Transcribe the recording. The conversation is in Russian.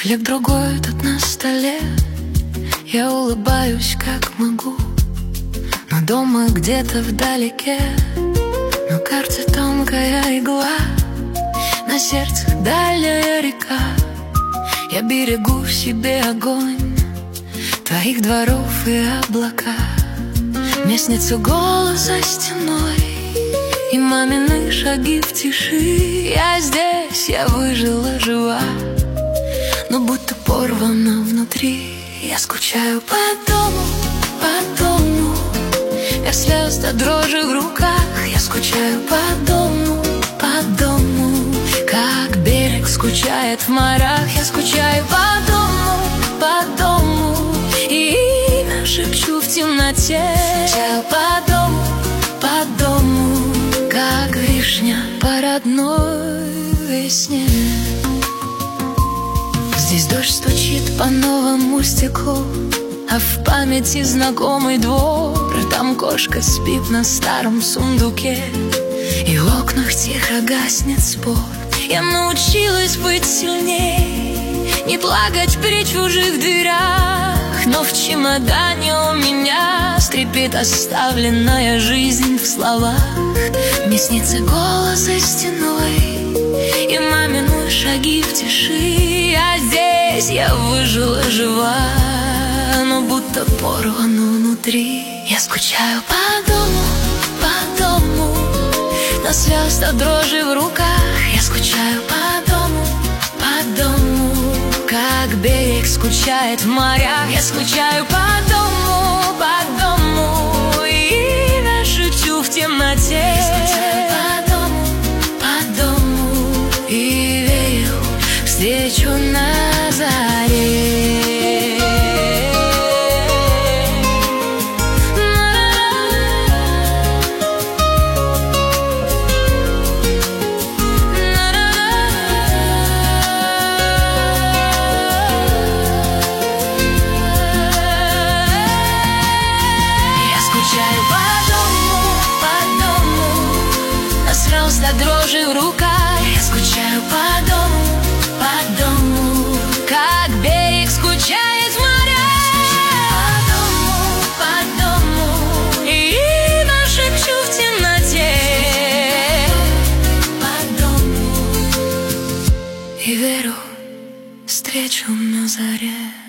Хлеб другой тут на столе, я улыбаюсь как могу, но дома где-то вдалеке на карте тонкая игла, на сердце дальняя река. Я берегу в себе огонь твоих дворов и облака. Мне снится голос за стеной и мамины шаги в тиши. Я здесь, я выжила жива, но будто порвана внутри. Я скучаю по дому, по дому, без слез до дрожи в руках. Я скучаю по дому, как берег скучает в морях. Я скучаю по дому, и имя шепчу в темноте. Скучаю по дому, как вишня по родной весне. Здесь дождь стучит по новому стеклу, а в памяти знакомый двор. Там кошка спит на старом сундуке, и в окнах тихо гаснет спор. Я научилась быть сильней, не плакать при чужих дверях, но в чемодане у меня скрипит оставленная жизнь в словах. Мне снится голос за стеной и мамины шаги в тиши. А здесь я выжила жива, но будто порвана внутри. Я скучаю по дому, до слез, до дрожи в руках. Я скучаю по дому, как берег скучает в морях. Я скучаю по дому, и имя шепчу в темноте. Я скучаю по дому, и верю в встречу на заре. До дрожи в руках. Я скучаю по дому, как берег скучает в морях. По дому, и имя шепчу в темноте. По дому, и верю в встречу на заре.